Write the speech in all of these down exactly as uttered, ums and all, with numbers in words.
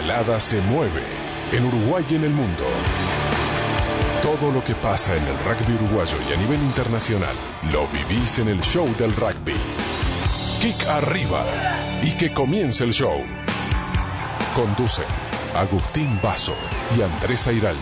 pelada se mueve en Uruguay y en el mundo. Todo lo que pasa en el rugby uruguayo y a nivel internacional lo vivís en el show del rugby. Kick arriba y que comience el show. Conducen Agustín Basso y Andrés Airaldi.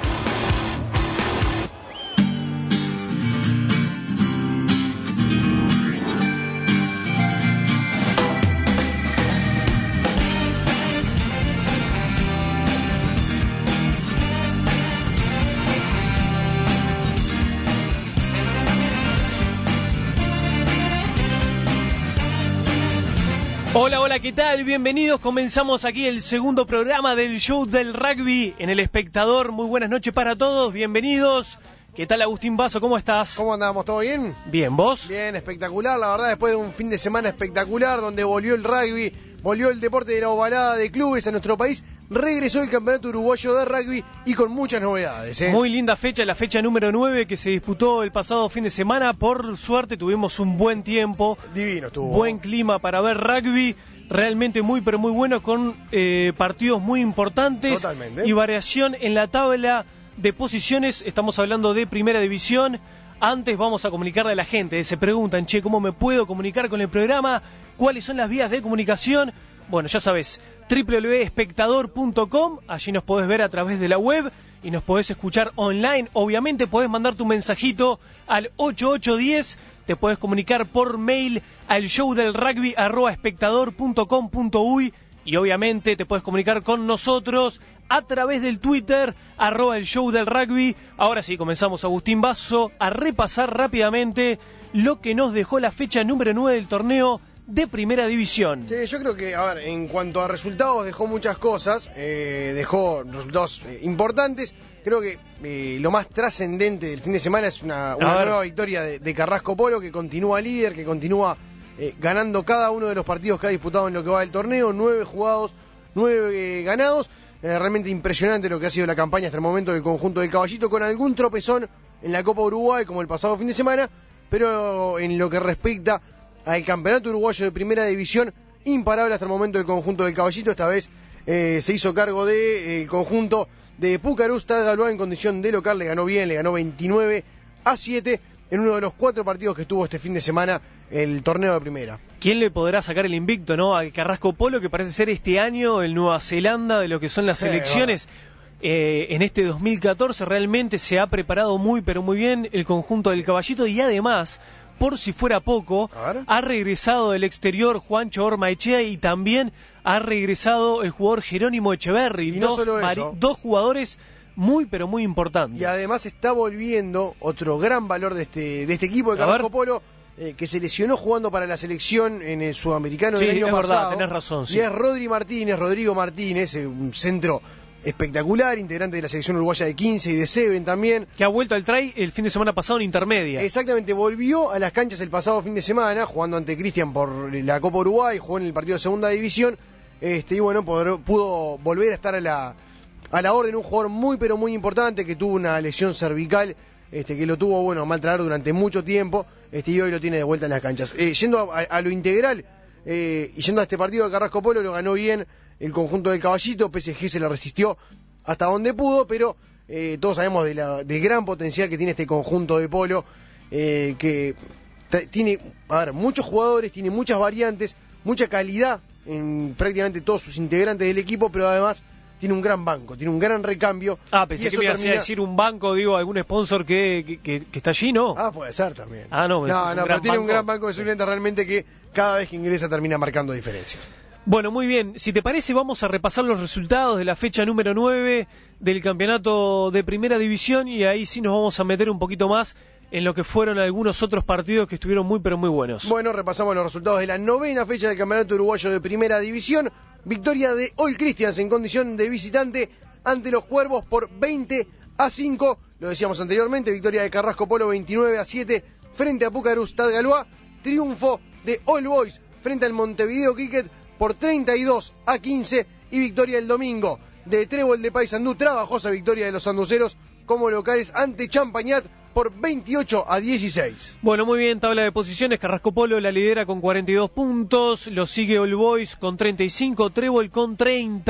Hola, hola, ¿qué tal? Bienvenidos, comenzamos aquí el segundo programa del show del rugby en El Espectador. Muy buenas noches para todos, bienvenidos. ¿Qué tal, Agustín Basso? ¿Cómo estás? ¿Cómo andamos? ¿Todo bien? Bien, ¿vos? Bien, espectacular, la verdad, después de un fin de semana espectacular donde volvió el rugby, volvió el deporte de la ovalada de clubes a nuestro país, regresó el campeonato uruguayo de rugby y con muchas novedades, ¿eh? Muy linda fecha, la fecha número nueve que se disputó el pasado fin de semana. Por suerte tuvimos un buen tiempo. Divino estuvo. Buen clima para ver rugby. Realmente muy pero muy bueno, con eh, partidos muy importantes. Totalmente. Y variación en la tabla de posiciones. Estamos hablando de primera división. Antes vamos a comunicarle a la gente. Se preguntan, che, ¿cómo me puedo comunicar con el programa? ¿Cuáles son las vías de comunicación? Bueno, ya sabes, doble u doble u doble u punto espectador punto com. Allí nos podés ver a través de la web y nos podés escuchar online. Obviamente podés mandar tu mensajito al ocho ocho uno cero. Te podés comunicar por mail al showdelrugby arroba espectador punto com punto uy. Y obviamente te puedes comunicar con nosotros a través del Twitter, arroba el show del rugby. Ahora sí, comenzamos, Agustín Basso, a repasar rápidamente lo que nos dejó la fecha número nueve del torneo de primera división. Sí, yo creo que, a ver, en cuanto a resultados dejó muchas cosas, eh, dejó resultados eh, importantes. Creo que eh, lo más trascendente del fin de semana es una, una nueva victoria de, de Carrasco Polo, que continúa líder, que continúa eh, ganando cada uno de los partidos que ha disputado en lo que va del torneo. Nueve jugados, nueve eh, ganados. Eh, realmente impresionante lo que ha sido la campaña hasta el momento del conjunto del Caballito, con algún tropezón en la Copa Uruguay como el pasado fin de semana, pero en lo que respecta al campeonato uruguayo de primera división, imparable hasta el momento del conjunto del Caballito. Esta vez eh, se hizo cargo del de, eh, conjunto de Pucarú. Stade en condición de local le ganó bien, le ganó veintinueve a siete en uno de los cuatro partidos que estuvo este fin de semana el torneo de primera. ¿Quién le podrá sacar el invicto, no, al Carrasco Polo, que parece ser este año el Nueva Zelanda de lo que son las sí, selecciones? Eh, en este dos mil catorce realmente se ha preparado muy pero muy bien el conjunto del Caballito, y además, por si fuera poco, ha regresado del exterior Juancho Ormaechea y también ha regresado el jugador Jerónimo Echeverri. Y no dos, solo eso. Dos jugadores muy pero muy importantes. Y además está volviendo otro gran valor de este, de este equipo de Carrasco Polo, eh, que se lesionó jugando para la selección en el sudamericano sí, del año es pasado. Verdad, tenés razón. Sí. Y es Rodri Martínez, Rodrigo Martínez, un centro espectacular, integrante de la selección uruguaya de quince y de Seven también. Que ha vuelto al try el fin de semana pasado en intermedia. Exactamente, volvió a las canchas el pasado fin de semana, jugando ante Cristian por la Copa Uruguay, jugó en el partido de segunda división, este, y bueno, pudo, pudo volver a estar a la, a la orden. Un jugador muy pero muy importante, que tuvo una lesión cervical, este, que lo tuvo, bueno, mal tratar durante mucho tiempo, este, y hoy lo tiene de vuelta en las canchas. Eh, yendo a, a lo integral, eh, y yendo a este partido de Carrasco Polo, lo ganó bien el conjunto del Caballito. P S G se le resistió hasta donde pudo, pero eh, todos sabemos de la, del gran potencial que tiene este conjunto de Polo, eh, que t- tiene, a ver, muchos jugadores, tiene muchas variantes, mucha calidad en prácticamente todos sus integrantes del equipo, pero además tiene un gran banco, tiene un gran recambio. Ah, pensé y que eso me iba termina... a decir un banco, digo, algún sponsor que, que, que, que está allí, ¿no? Ah, puede ser también. Ah, no, no, no, pero tiene banco. Un gran banco de suplentes realmente que cada vez que ingresa termina marcando diferencias. Bueno, muy bien. Si te parece, vamos a repasar los resultados de la fecha número nueve del campeonato de primera división, y ahí sí nos vamos a meter un poquito más en lo que fueron algunos otros partidos que estuvieron muy pero muy buenos. Bueno, repasamos los resultados de la novena fecha del campeonato uruguayo de primera división. Victoria de All Christians en condición de visitante ante los Cuervos por veinte a cinco. Lo decíamos anteriormente, victoria de Carrasco Polo veintinueve a siete frente a Pucarú Stade Galois. Triunfo de All Boys frente al Montevideo Cricket por treinta y dos a quince, y victoria el domingo de Trébol de Paysandú, trabajosa victoria de los sanduceros como locales ante Champañat por veintiocho a dieciséis. Bueno, muy bien, tabla de posiciones, Carrasco Polo la lidera con cuarenta y dos puntos, lo sigue All Boys con treinta y cinco, Trébol con treinta,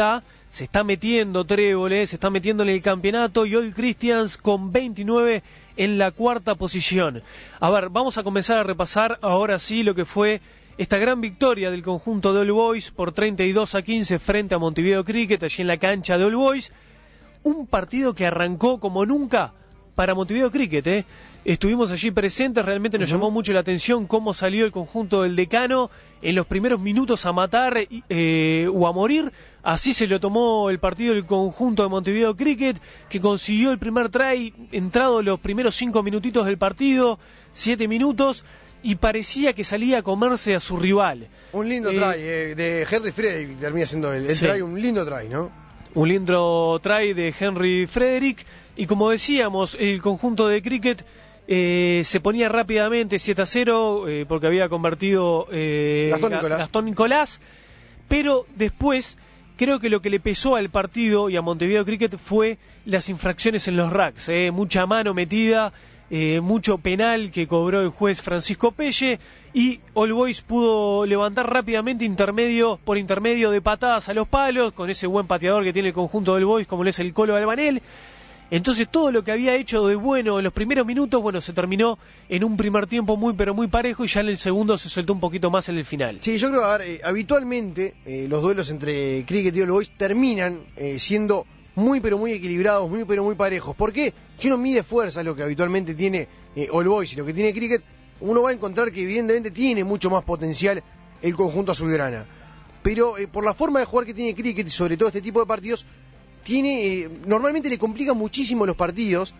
se está metiendo Trébol, se está metiendo en el campeonato, y All Christians con veintinueve en la cuarta posición. A ver, vamos a comenzar a repasar ahora sí lo que fue esta gran victoria del conjunto de All Boys por treinta y dos a quince frente a Montevideo Cricket, allí en la cancha de All Boys. Un partido que arrancó como nunca para Montevideo Cricket, ¿eh? Estuvimos allí presentes, realmente nos uh-huh. llamó mucho la atención cómo salió el conjunto del Decano en los primeros minutos a matar eh, o a morir. Así se lo tomó el partido del conjunto de Montevideo Cricket, que consiguió el primer try entrado los primeros cinco minutitos del partido, siete minutos, y parecía que salía a comerse a su rival. Un lindo eh, try eh, de Henry Frederick, termina siendo el, el sí. try, un lindo try, ¿no? Un lindo try de Henry Frederick, y como decíamos, el conjunto de Cricket eh, se ponía rápidamente siete a cero, eh, porque había convertido eh, Gastón, Nicolás. Gastón Nicolás, pero después creo que lo que le pesó al partido y a Montevideo Cricket fue las infracciones en los racks, eh, mucha mano metida, eh, mucho penal que cobró el juez Francisco Pelle, y All Boys pudo levantar rápidamente intermedio por intermedio de patadas a los palos, con ese buen pateador que tiene el conjunto de All Boys, como lo es el Colo Albanel. Entonces todo lo que había hecho de bueno en los primeros minutos, bueno, se terminó en un primer tiempo muy pero muy parejo, y ya en el segundo se soltó un poquito más en el final. Sí, yo creo que a ver, eh, habitualmente eh, los duelos entre Cricket y All Boys terminan eh, siendo muy pero muy equilibrados, muy pero muy parejos. ¿Por qué? Si uno mide fuerza, lo que habitualmente tiene eh, All Boys y lo que tiene Cricket, uno va a encontrar que evidentemente tiene mucho más potencial el conjunto azulgrana. Pero eh, por la forma de jugar que tiene Cricket, y sobre todo este tipo de partidos, tiene eh, normalmente le complica muchísimo los partidos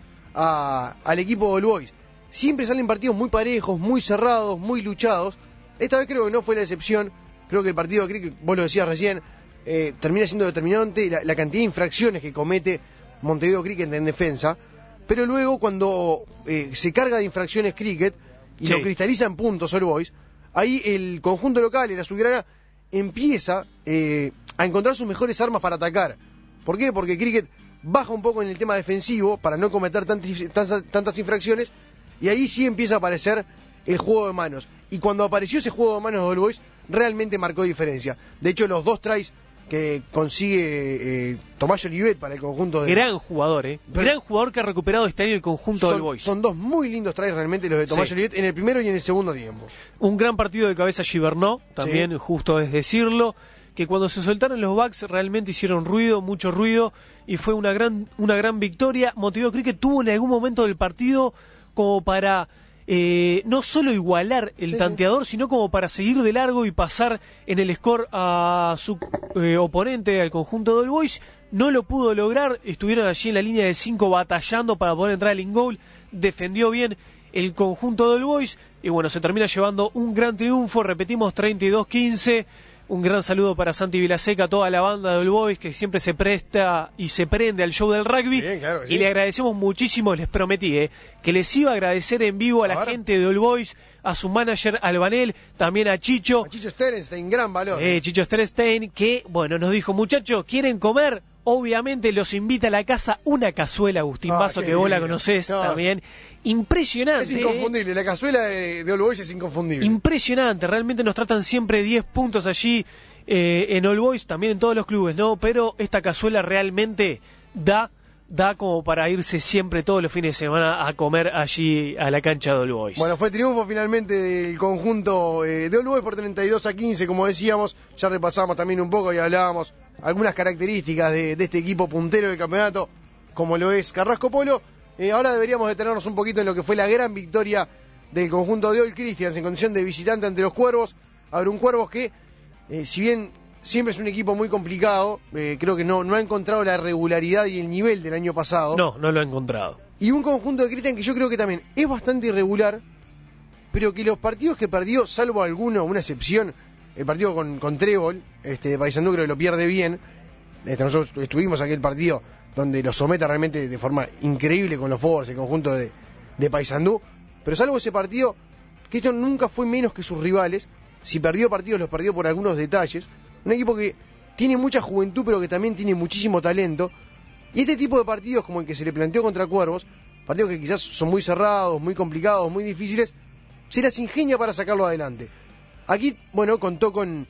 a, al equipo de All Boys. Siempre salen partidos muy parejos, muy cerrados, muy luchados. Esta vez creo que no fue la excepción. Creo que el partido de Cricket, vos lo decías recién, eh, termina siendo determinante la, la cantidad de infracciones que comete Montevideo Cricket en defensa. Pero luego cuando eh, se carga de infracciones Cricket y sí. lo cristaliza en puntos All Boys, ahí el conjunto local, el azulgrana, empieza eh, a encontrar sus mejores armas para atacar. ¿Por qué? Porque Cricket baja un poco en el tema defensivo para no cometer tantas, tantas, tantas infracciones, y ahí sí empieza a aparecer el juego de manos. Y cuando apareció ese juego de manos de All Boys, realmente marcó diferencia. De hecho, los dos tries que consigue eh, Tomás Olivet para el conjunto de... Gran jugador, ¿eh? Pero gran jugador que ha recuperado este año el conjunto son, de All Boys. Son dos muy lindos tries realmente los de Tomás sí. Olivet en el primero y en el segundo tiempo. Un gran partido de cabeza Gibernó, también, sí. justo es decirlo, que cuando se soltaron los backs realmente hicieron ruido, mucho ruido, y fue una gran una gran victoria. Montevideo Cricket tuvo en algún momento del partido como para eh, no solo igualar el sí, tanteador, sí. sino como para seguir de largo y pasar en el score a su eh, oponente, al conjunto de All Boys. No lo pudo lograr, estuvieron allí en la línea de cinco batallando para poder entrar al in-goal, defendió bien el conjunto de All Boys, y bueno, se termina llevando un gran triunfo, repetimos, treinta y dos quince. Un gran saludo para Santi Vilaseca, toda la banda de All Boys que siempre se presta y se prende al show del rugby. Bien, claro que sí. Y le agradecemos muchísimo, les prometí, eh, que les iba a agradecer en vivo a la Ahora. gente de All Boys, a su manager Albanel, también a Chicho. A Chicho Sterenstein, gran valor. Eh, Chicho Sterenstein, que, bueno, nos dijo, muchachos, ¿quieren comer? Obviamente los invita a la casa una cazuela, Agustín ah, Basso, que vos la conocés no, también. Impresionante. Es inconfundible, eh. la cazuela de, de All Boys es inconfundible. Impresionante, realmente nos tratan siempre diez puntos allí eh, en All Boys, también en todos los clubes, ¿no? Pero esta cazuela realmente da, da como para irse siempre todos los fines de semana a comer allí a la cancha de All Boys. Bueno, fue triunfo finalmente del conjunto eh, de All Boys por treinta y dos a quince, como decíamos. Ya repasamos también un poco y hablábamos algunas características de, de este equipo puntero del campeonato, como lo es Carrasco Polo. Eh, ahora deberíamos detenernos un poquito en lo que fue la gran victoria del conjunto de All Christians en condición de visitante ante los Cuervos. A ver, un Cuervos que, eh, si bien siempre es un equipo muy complicado, eh, creo que no, no ha encontrado la regularidad y el nivel del año pasado. No, no lo ha encontrado. Y un conjunto de Christian que yo creo que también es bastante irregular, pero que los partidos que perdió, salvo alguno, una excepción, el partido con, con Trébol, este, Paysandú creo que lo pierde bien. Este, nosotros estuvimos aquel partido donde lo somete realmente de forma increíble con los forwards, el conjunto de, de Paysandú. Pero salvo ese partido, Cristian nunca fue menos que sus rivales. Si perdió partidos, los perdió por algunos detalles. Un equipo que tiene mucha juventud, pero que también tiene muchísimo talento. Y este tipo de partidos, como el que se le planteó contra Cuervos, partidos que quizás son muy cerrados, muy complicados, muy difíciles, se las ingenia para sacarlo adelante. Aquí, bueno, contó con,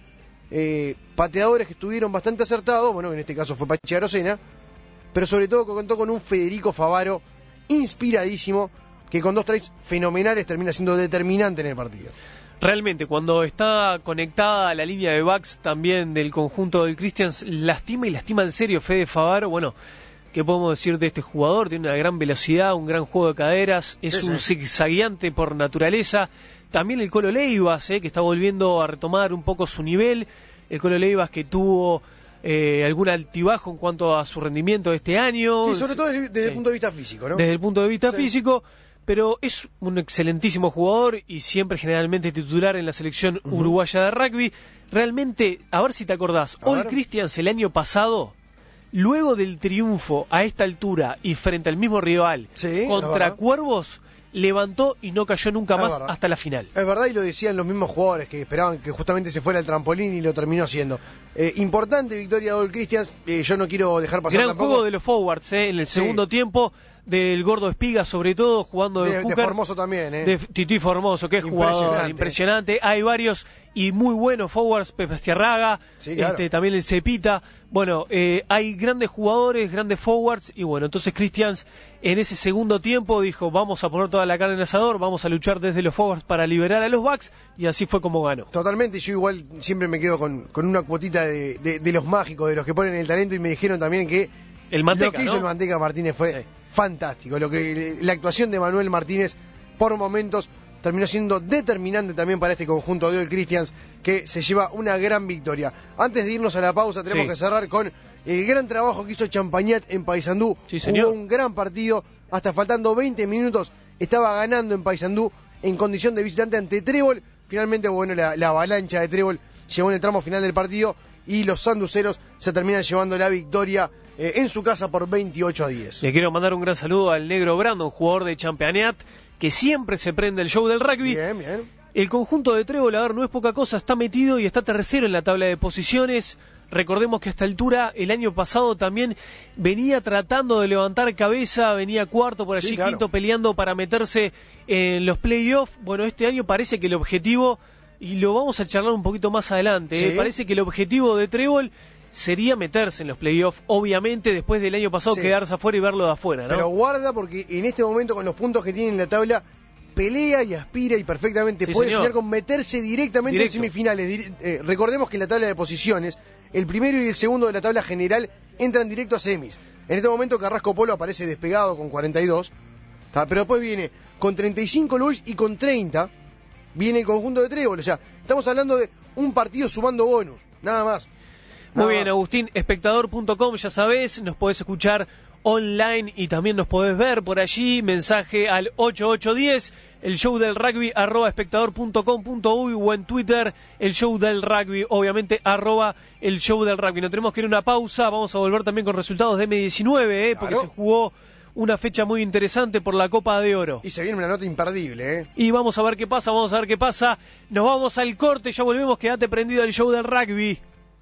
eh, pateadores que estuvieron bastante acertados, bueno, en este caso fue Pachi Arocena, pero sobre todo contó con un Federico Favaro inspiradísimo, que con dos tries fenomenales termina siendo determinante en el partido. Realmente, cuando está conectada la línea de backs también del conjunto del Christians, lastima y lastima en serio Fede Favaro. Bueno, ¿qué podemos decir de este jugador? Tiene una gran velocidad, un gran juego de caderas, es sí, un sí. zigzagueante por naturaleza. También el Colo Leivas, eh, que está volviendo a retomar un poco su nivel. El Colo Leivas que tuvo eh, algún altibajo en cuanto a su rendimiento de este año. Sí, sobre todo desde, desde sí. el punto de vista físico, ¿no? Desde el punto de vista sí. físico, pero es un excelentísimo jugador y siempre generalmente titular en la selección uh-huh. uruguaya de rugby. Realmente, a ver si te acordás, All Christians el año pasado, luego del triunfo a esta altura y frente al mismo rival sí, contra Cuervos, levantó y no cayó nunca es más verdad. hasta la final. Es verdad, y lo decían los mismos jugadores que esperaban que justamente se fuera el trampolín y lo terminó haciendo. Eh, importante victoria de All Christians, eh, yo no quiero dejar pasar Gran tampoco. juego de los forwards eh, en el sí. segundo tiempo, del Gordo Espiga sobre todo, jugando de, de, hooker, de Formoso también, ¿eh? de Tití Formoso, que es jugador impresionante. Hay varios y muy buenos forwards, Pepe Estiarraga, sí, claro. este, también el Cepita. Bueno, eh, hay grandes jugadores, grandes forwards, y bueno, entonces Christians en ese segundo tiempo dijo, vamos a poner toda la carne en el asador, vamos a luchar desde los forwards para liberar a los backs, y así fue como ganó. Totalmente, yo igual siempre me quedo con, con una cuotita de, de, de los mágicos, de los que ponen el talento, y me dijeron también que el Manteca, lo que hizo ¿no? el Manteca Martínez fue... Sí. fantástico, lo que la actuación de Manuel Martínez por momentos terminó siendo determinante también para este conjunto de All Christians, que se lleva una gran victoria. Antes de irnos a la pausa tenemos sí. que cerrar con el gran trabajo que hizo Champagnat en Paysandú. Sí, señor. Jugó un gran partido, hasta faltando veinte minutos estaba ganando en Paysandú en condición de visitante ante Trébol. Finalmente, bueno, la, la avalancha de Trébol llegó en el tramo final del partido y los sanduceros se terminan llevando la victoria eh, en su casa por veintiocho a diez. Le quiero mandar un gran saludo al negro Brandon, jugador de Champagnat, que siempre se prende el show del rugby. Bien, bien. El conjunto de Trébol, a ver, no es poca cosa, está metido y está tercero en la tabla de posiciones. Recordemos que a esta altura, el año pasado también venía tratando de levantar cabeza, venía cuarto por allí, sí, claro. quinto peleando para meterse en los playoffs. Bueno, este año parece que el objetivo, y lo vamos a charlar un poquito más adelante, ¿sí? ¿eh? parece que el objetivo de Trébol sería meterse en los playoffs, obviamente después del año pasado sí. quedarse afuera y verlo de afuera, ¿no? Pero guarda, porque en este momento con los puntos que tiene en la tabla, pelea y aspira y perfectamente sí, puede señor. soñar con meterse directamente Directo. en semifinales. Eh, recordemos que en la tabla de posiciones, el primero y el segundo de la tabla general entran directo a semis. En este momento Carrasco Polo aparece despegado con cuarenta y dos, ¿tá? Pero después viene con treinta y cinco Luis y con treinta viene el conjunto de Trébol. O sea, estamos hablando de un partido sumando bonus, nada más. Muy nada bien, más. Agustín, espectador punto com, ya sabés, nos podés escuchar online y también nos podés ver por allí. Mensaje al ocho ocho uno cero, el show del rugby, arroba espectador punto com punto uy, o en Twitter, el show del rugby, obviamente, arroba el show del rugby. Nos tenemos que ir a una pausa, vamos a volver también con resultados de eme diecinueve, eh, porque claro. se jugó una fecha muy interesante por la Copa de Oro. Y se viene una nota imperdible, ¿eh? Y vamos a ver qué pasa, vamos a ver qué pasa. Nos vamos al corte, ya volvemos, quédate prendido al show del rugby.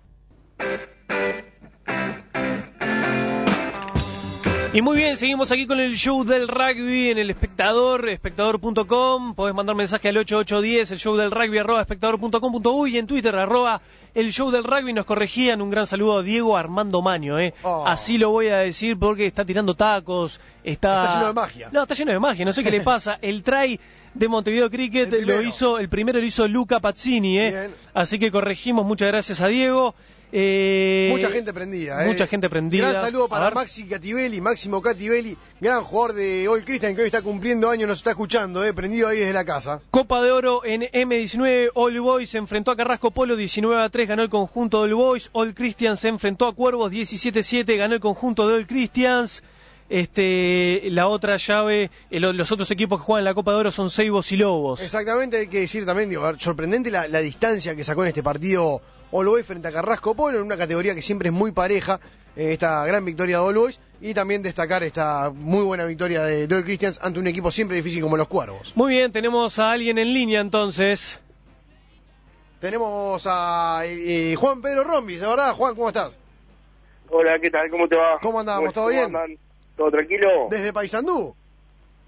Y muy bien, seguimos aquí con el show del rugby en el espectador, espectador punto com. Podés mandar mensaje al ocho ocho uno cero, el show del rugby, arroba espectador punto com punto uy, y en Twitter, arroba el show del rugby. Nos corregían, un gran saludo a Diego Armando Maño, eh. Oh. Así lo voy a decir porque está tirando tacos, está... Está lleno de magia. No, está lleno de magia, no sé qué le pasa. El try de Montevideo Cricket lo hizo, el primero lo hizo Luca Pazzini, eh. Bien. Así que corregimos, muchas gracias a Diego. Eh, mucha gente prendida, ¿eh? Mucha gente prendida. Gran saludo para Maxi Cativelli, Máximo Cativelli, gran jugador de All Christian que hoy está cumpliendo años, nos está escuchando, ¿eh? Prendido ahí desde la casa. Copa de Oro en eme diecinueve, All Boys se enfrentó a Carrasco Polo, diecinueve a tres ganó el conjunto de All Boys. All Christian se enfrentó a Cuervos, diecisiete a siete ganó el conjunto de All Christians. Este, la otra llave, el, los otros equipos que juegan en la Copa de Oro son Seibos y Lobos. Exactamente, hay que decir también, digo, sorprendente la, la distancia que sacó en este partido All Boys frente a Carrasco Polo, en una categoría que siempre es muy pareja, eh, esta gran victoria de All Boys, y también destacar esta muy buena victoria de, de All Christians ante un equipo siempre difícil como los Cuervos. Muy bien, tenemos a alguien en línea entonces. Tenemos a eh, Juan Pedro Rombis, de verdad. Juan, ¿cómo estás? Hola, ¿qué tal? ¿Cómo te va? ¿Cómo andamos? ¿Todo ¿Cómo bien? Andan? ¿Todo tranquilo? ¿Desde Paysandú?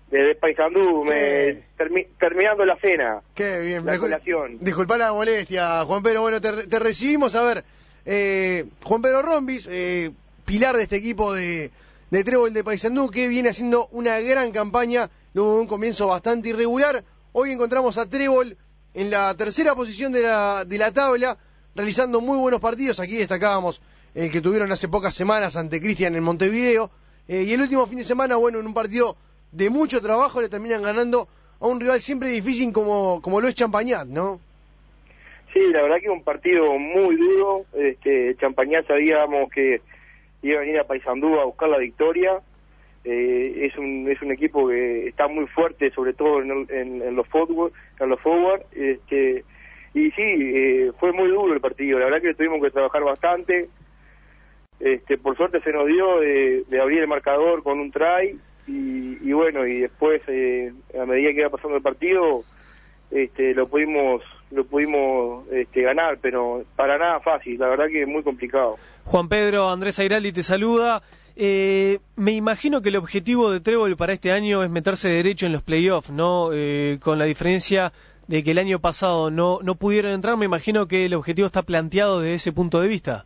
Desde Paysandú, me, termi, terminando la cena. Qué bien, la Discul colación. Disculpa la molestia, Juan Pedro. Bueno, te, te recibimos. A ver, eh, Juan Pedro Rombis, eh, pilar de este equipo de, de Trébol de Paysandú, que viene haciendo una gran campaña, luego de un comienzo bastante irregular. Hoy encontramos a Trébol en la tercera posición de la, de la tabla, realizando muy buenos partidos. Aquí destacábamos el que tuvieron hace pocas semanas ante Cristian en Montevideo. Eh, y el último fin de semana, bueno, en un partido de mucho trabajo, le terminan ganando a un rival siempre difícil como, como lo es Champagnat, ¿no? Sí, la verdad que es un partido muy duro. Este, Champagnat sabíamos que iba a venir a Paysandú a buscar la victoria. Eh, es un es un equipo que está muy fuerte, sobre todo en, el, en, en los forward, en los forward. Este, y sí, eh, fue muy duro el partido. La verdad que tuvimos que trabajar bastante. Este, por suerte se nos dio de, de abrir el marcador con un try. Y, y bueno, y después eh, a medida que iba pasando el partido, este, lo pudimos lo pudimos este, ganar, pero para nada fácil, la verdad que es muy complicado. Juan Pedro, Andrés Airaldi te saluda. Eh, me imagino que el objetivo de Trébol para este año es meterse derecho en los playoffs, ¿no? Eh, con la diferencia de que el año pasado no, no pudieron entrar, me imagino que el objetivo está planteado desde ese punto de vista.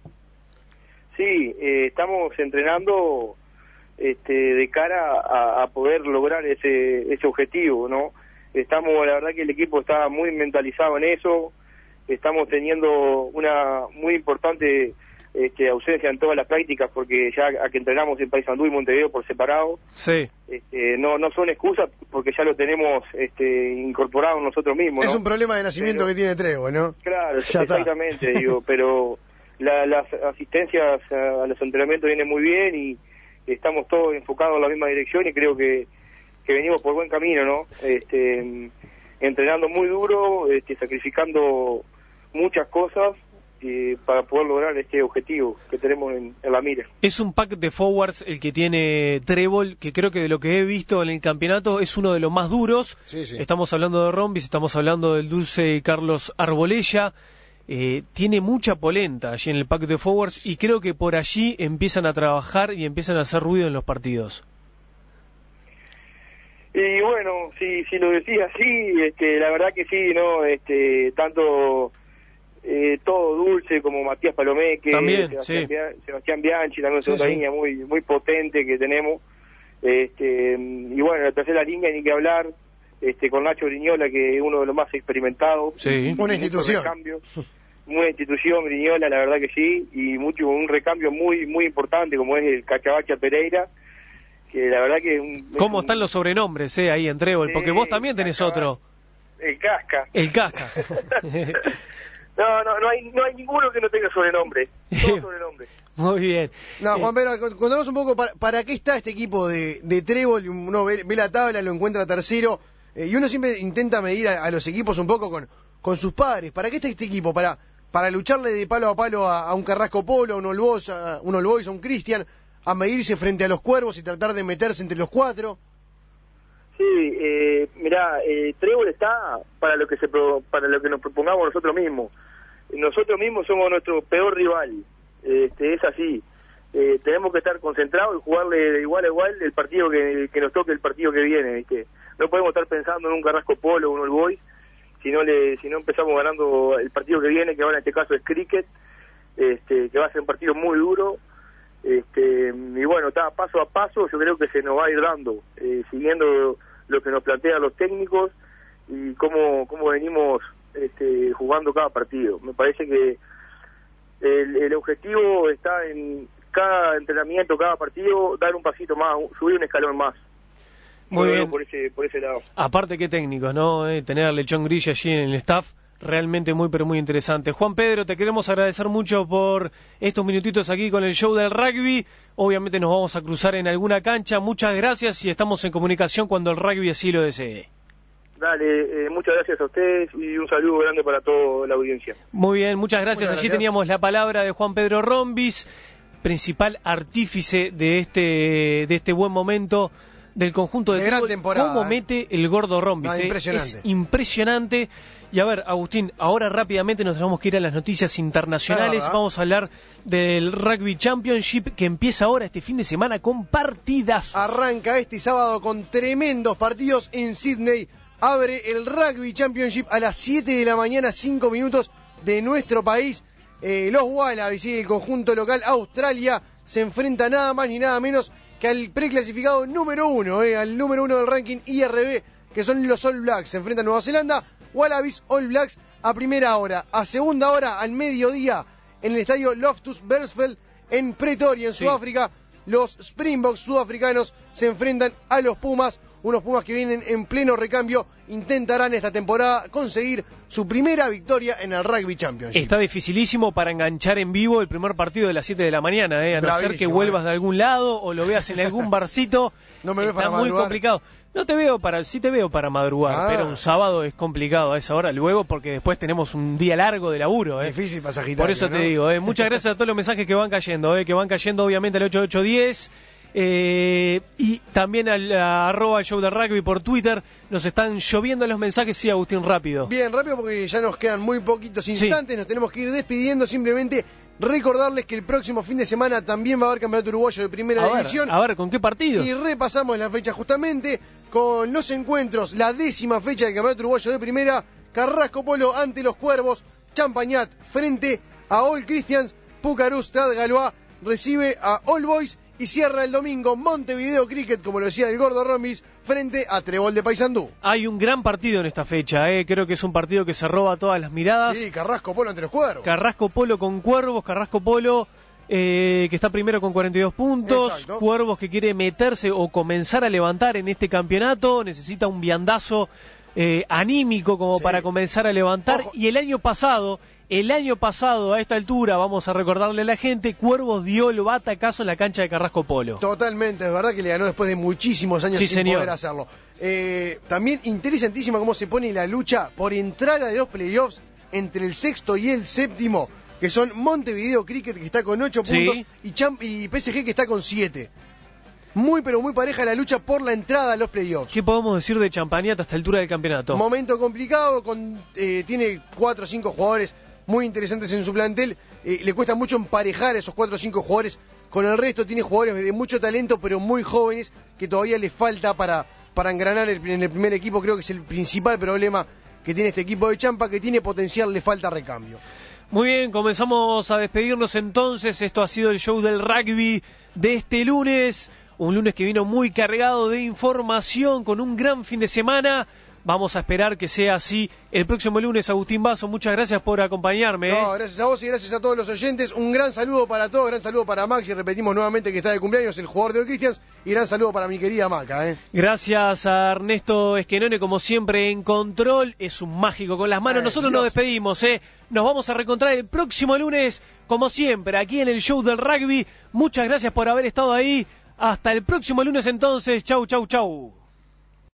Sí, eh, estamos entrenando Este, de cara a, a poder lograr ese ese objetivo, ¿no? Estamos, la verdad que el equipo está muy mentalizado en eso. Estamos teniendo una muy importante este, ausencia en todas las prácticas, porque ya a que entrenamos en Paysandú y Montevideo por separado, sí. este, no no son excusas, porque ya lo tenemos este, incorporado nosotros mismos, ¿no? Es un problema de nacimiento pero, que tiene Trébol, ¿no? Claro, ya exactamente, digo, pero la, las asistencias a los entrenamientos vienen muy bien y estamos todos enfocados en la misma dirección, y creo que, que venimos por buen camino, ¿no? Este, entrenando muy duro, este, sacrificando muchas cosas eh, para poder lograr este objetivo que tenemos en, en la mira. Es un pack de forwards el que tiene Trébol, que creo que de lo que he visto en el campeonato es uno de los más duros. Sí, sí. Estamos hablando de Rombis, estamos hablando del dulce Carlos Arbolella. Eh, tiene mucha polenta allí en el pack de forwards, y creo que por allí empiezan a trabajar y empiezan a hacer ruido en los partidos. Y bueno, si si lo decís así, este, la verdad que sí, no, este, tanto eh, todo Dulce como Matías Palomeque, también, Sebastián, sí. Bia, Sebastián Bianchi, también es sí, otra sí. línea muy muy potente que tenemos. Este, y bueno, la tercera línea ni que hablar. Este, con Nacho Briñola, que es uno de los más experimentados. Sí. Una institución. Una institución, Briñola, la verdad que sí, y mucho un recambio muy muy importante, como es el Cachabacha Pereira, que la verdad que... Un, ¿Cómo un, están los sobrenombres eh, ahí en Trébol? Porque vos también tenés Cachabacha, otro. El Casca. El Casca. no, no, no hay, no hay ninguno que no tenga sobrenombre. Todos sobrenombres. Muy bien. No, Juan Pedro, contanos un poco para, para qué está este equipo de, de Trébol. Uno ve, ve la tabla, lo encuentra tercero, eh, y uno siempre intenta medir a, a los equipos un poco con, con sus padres. ¿Para qué está este equipo? Para para lucharle de palo a palo a, a un Carrasco Polo, a un All Boys, a un, All Boys, a un Cristian, a medirse frente a los Cuervos y tratar de meterse entre los cuatro. Sí, eh, mirá, eh, Trébol está para lo que se pro, para lo que nos propongamos nosotros mismos. Nosotros mismos somos nuestro peor rival. Este, es así. Eh, tenemos que estar concentrados y jugarle de igual a igual el partido que, que nos toque, el partido que viene, ¿viste? No podemos estar pensando en un Carrasco Polo o un All Boys si no le si no empezamos ganando el partido que viene, que ahora en este caso es cricket, este, que va a ser un partido muy duro. Este, y bueno, está paso a paso, yo creo que se nos va a ir dando, eh, siguiendo lo que nos plantean los técnicos y cómo, cómo venimos este, jugando cada partido. Me parece que el, el objetivo está en cada entrenamiento, cada partido, dar un pasito más, subir un escalón más. Muy bien. Por ese, por ese lado. Aparte, qué técnicos, ¿no? Eh, tener a Lechón Grilla allí en el staff, realmente muy, pero muy interesante. Juan Pedro, te queremos agradecer mucho por estos minutitos aquí con el show del rugby. Obviamente nos vamos a cruzar en alguna cancha. Muchas gracias y estamos en comunicación cuando el rugby así lo desee. Dale, eh, muchas gracias a ustedes y un saludo grande para toda la audiencia. Muy bien, muchas gracias. Muchas Allí gracias. teníamos la palabra de Juan Pedro Rombis, principal artífice de este, de este buen momento del conjunto de, de gran Trébol, temporada. Cómo eh. mete el gordo Rombis. No, eh. impresionante. Es impresionante. Y a ver, Agustín, ahora rápidamente nos tenemos que ir a las noticias internacionales. Ah, Vamos a hablar del Rugby Championship que empieza ahora este fin de semana con partidazos. Arranca este sábado con tremendos partidos en Sydney. Abre el Rugby Championship a las siete de la mañana, cinco minutos de nuestro país. Eh, los Wallabies y el conjunto local Australia se enfrentan nada más ni nada menos que al preclasificado número uno, eh, al número uno del ranking I R B, que son los All Blacks. Se enfrentan a Nueva Zelanda, Wallabies, All Blacks a primera hora. A segunda hora, al mediodía, en el estadio Loftus Versfeld, en Pretoria, en Sí. Sudáfrica, los Springboks sudafricanos se enfrentan a los Pumas. Unos Pumas que vienen en pleno recambio, intentarán esta temporada conseguir su primera victoria en el Rugby Championship. Está dificilísimo para enganchar en vivo el primer partido de las siete de la mañana, eh, a no ser que Bravísimo, vuelvas eh. de algún lado o lo veas en algún barcito. No me ves Está para muy madrugar. complicado. No te veo para, sí te veo para madrugar, Ah. pero un sábado es complicado a esa hora luego porque después tenemos un día largo de laburo. Eh. Difícil para Sagitario, Por eso te ¿no? digo, eh, muchas gracias a todos los mensajes que van cayendo, eh, que van cayendo obviamente al ocho ocho diez. Eh, y también al a, arroba el show de rugby por Twitter. Nos están lloviendo los mensajes. Sí, Agustín, rápido. Bien, rápido porque ya nos quedan muy poquitos instantes, sí. Nos tenemos que ir despidiendo. Simplemente recordarles que el próximo fin de semana también va a haber campeonato uruguayo de primera a división. Ver, a ver, ¿con qué partido? Y repasamos la fecha justamente con los encuentros, la décima fecha del campeonato uruguayo de primera. Carrasco Polo ante los Cuervos, Champañat frente a All Christians, Pucarú Stade Galois recibe a All Boys. Y cierra el domingo Montevideo Cricket, como lo decía el gordo Rombis, frente a Trébol de Paysandú. Hay un gran partido en esta fecha, eh. creo que es un partido que se roba todas las miradas. Sí, Carrasco Polo ante los Cuervos. Carrasco Polo con Cuervos, Carrasco Polo eh, que está primero con cuarenta y dos puntos. Exacto. Cuervos que quiere meterse o comenzar a levantar en este campeonato, necesita un viandazo eh, anímico como sí. para comenzar a levantar. Ojo. Y el año pasado... El año pasado, a esta altura, vamos a recordarle a la gente, Cuervos dio el batacazo en la cancha de Carrasco Polo. Totalmente, es verdad que le ganó después de muchísimos años sí, sin señor. poder hacerlo. Eh, también interesantísima cómo se pone la lucha por entrar a los playoffs entre el sexto y el séptimo, que son Montevideo Cricket, que está con ocho sí. puntos, y, Champ y P S G, que está con siete. Muy, pero muy pareja la lucha por la entrada a los playoffs. ¿Qué podemos decir de Champañat a esta altura del campeonato? Momento complicado, con, eh, tiene cuatro o cinco jugadores muy interesantes en su plantel, eh, le cuesta mucho emparejar a esos cuatro o cinco jugadores con el resto. Tiene jugadores de mucho talento pero muy jóvenes que todavía le falta para, para engranar el, en el primer equipo. Creo que es el principal problema que tiene este equipo de Champa, que tiene potencial, le falta recambio. Muy bien, comenzamos a despedirnos entonces. Esto ha sido el show del rugby de este lunes, un lunes que vino muy cargado de información con un gran fin de semana. Vamos a esperar que sea así el próximo lunes. Agustín Basso, muchas gracias por acompañarme. ¿eh? No, gracias a vos y gracias a todos los oyentes. Un gran saludo para todos, gran saludo para Max, y repetimos nuevamente que está de cumpleaños el jugador de All Christians, y gran saludo para mi querida Maca. ¿eh? Gracias a Ernesto Esquenone, como siempre en control. Es un mágico con las manos. Ay, Nosotros Dios. nos despedimos. ¿eh? Nos vamos a reencontrar el próximo lunes, como siempre, aquí en el show del rugby. Muchas gracias por haber estado ahí. Hasta el próximo lunes entonces. Chau, chau, chau.